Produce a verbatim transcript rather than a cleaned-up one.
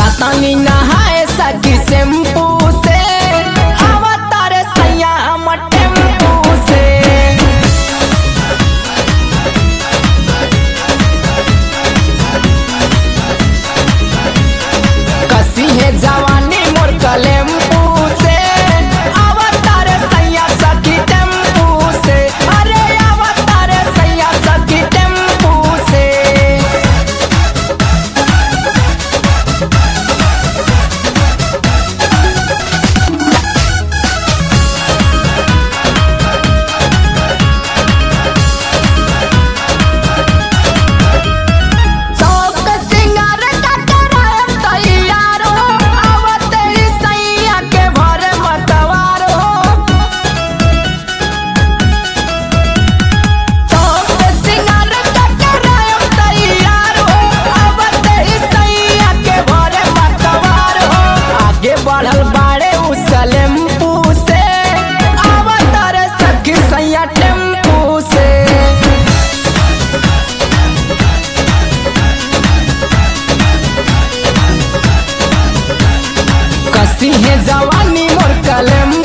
जातानी नहाए सखी शैम्पू से, हवा तारे सैया हम टेम्पू से। कसी है जवानी मोर कलेम्पू से, हवा तारे सैया सखी टेम्पू से। अरे हवा तारे सैया सखी टेम्पू से। बढ़ल बाड़े उ सलेम्पू से, आवा तारे सखी सैया टेम्पू से। कसी है जवानी मोर कलेम्पू